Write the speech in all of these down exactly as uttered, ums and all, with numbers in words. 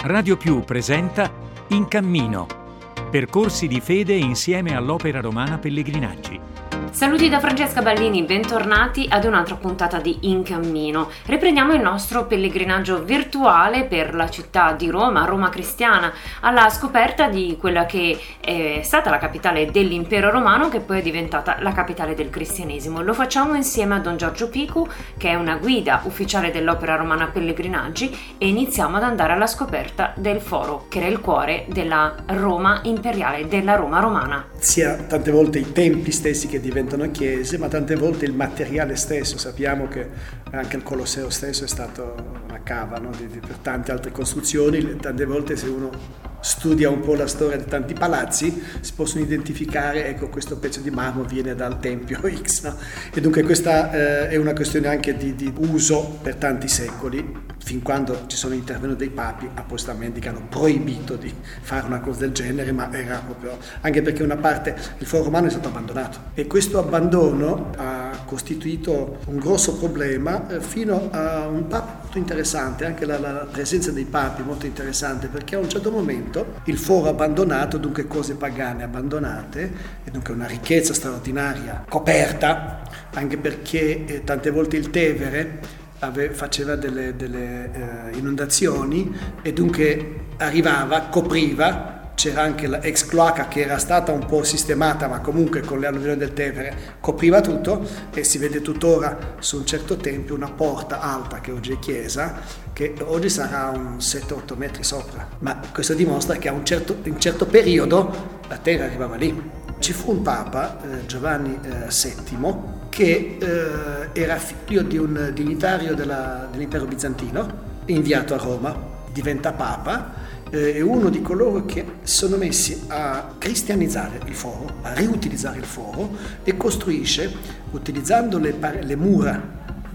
Radio Più presenta In Cammino, percorsi di fede insieme all'Opera Romana Pellegrinaggi. Saluti da Francesca Ballini, bentornati ad un'altra puntata di In Cammino. Riprendiamo il nostro pellegrinaggio virtuale per la città di Roma, Roma cristiana, alla scoperta di quella che è stata la capitale dell'impero romano, che poi è diventata la capitale del cristianesimo. Lo facciamo insieme a Don Giorgio Picu, che è una guida ufficiale dell'Opera Romana Pellegrinaggi, e iniziamo ad andare alla scoperta del foro, che era il cuore della Roma imperiale, della Roma romana. Sia tante volte i templi stessi che diventano chiese, ma tante volte il materiale stesso. Sappiamo che anche il Colosseo stesso è stato una cava, no? di, di, per tante altre costruzioni. Tante volte, se uno studia un po' la storia di tanti palazzi, si possono identificare, ecco, questo pezzo di marmo viene dal Tempio X, no? E dunque questa eh, è una questione anche di, di uso per tanti secoli, fin quando ci sono intervenuti dei papi appositamente che hanno proibito di fare una cosa del genere, ma era proprio anche perché una parte, il foro romano è stato abbandonato, e questo abbandono ha costituito un grosso problema eh, fino a un papa molto interessante, anche la, la presenza dei papi molto interessante, perché a un certo momento il foro abbandonato, dunque cose pagane abbandonate, e dunque una ricchezza straordinaria coperta, anche perché eh, tante volte il Tevere Ave, faceva delle, delle eh, inondazioni, e dunque arrivava, copriva. C'era anche la ex cloaca che era stata un po' sistemata, ma comunque con le alluvioni del Tevere copriva tutto, e si vede tuttora su un certo tempio una porta alta che oggi è chiesa, che oggi sarà un sette otto metri sopra, ma questo dimostra che a un certo, in un certo periodo la terra arrivava lì. Ci fu un papa, eh, Giovanni eh, settimo, che eh, era figlio di un dignitario della, dell'impero bizantino, inviato a Roma, diventa papa, eh, è uno di coloro che sono messi a cristianizzare il foro, a riutilizzare il foro, e costruisce, utilizzando le, le mura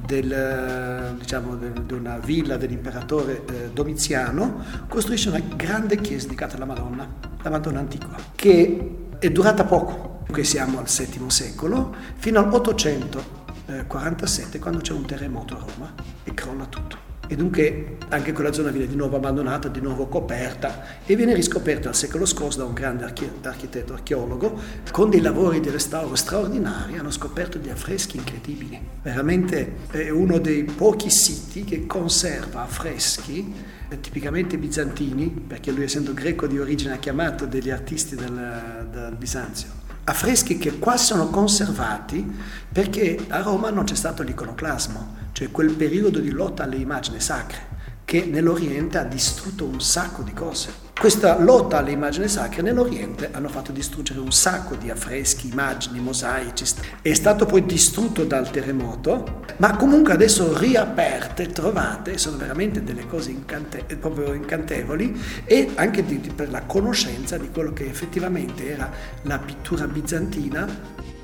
del, diciamo, di una villa dell'imperatore eh, Domiziano, costruisce una grande chiesa dedicata alla Madonna, la Madonna antica, che è durata poco. Qui siamo al settimo secolo, fino all'ottocentoquarantasette, quando c'è un terremoto a Roma e crolla tutto. E dunque anche quella zona viene di nuovo abbandonata, di nuovo coperta, e viene riscoperta al secolo scorso da un grande archi- architetto archeologo. Con dei lavori di restauro straordinari hanno scoperto degli affreschi incredibili. Veramente è uno dei pochi siti che conserva affreschi eh, tipicamente bizantini, perché lui, essendo greco di origine, ha chiamato degli artisti del, del Bisanzio. Affreschi che qua sono conservati perché a Roma non c'è stato l'iconoclasmo, cioè quel periodo di lotta alle immagini sacre, che nell'Oriente ha distrutto un sacco di cose. Questa lotta alle immagini sacre nell'Oriente hanno fatto distruggere un sacco di affreschi, immagini, mosaici. È stato poi distrutto dal terremoto, ma comunque adesso riaperte, trovate, sono veramente delle cose incante- proprio incantevoli, e anche di, di, per la conoscenza di quello che effettivamente era la pittura bizantina.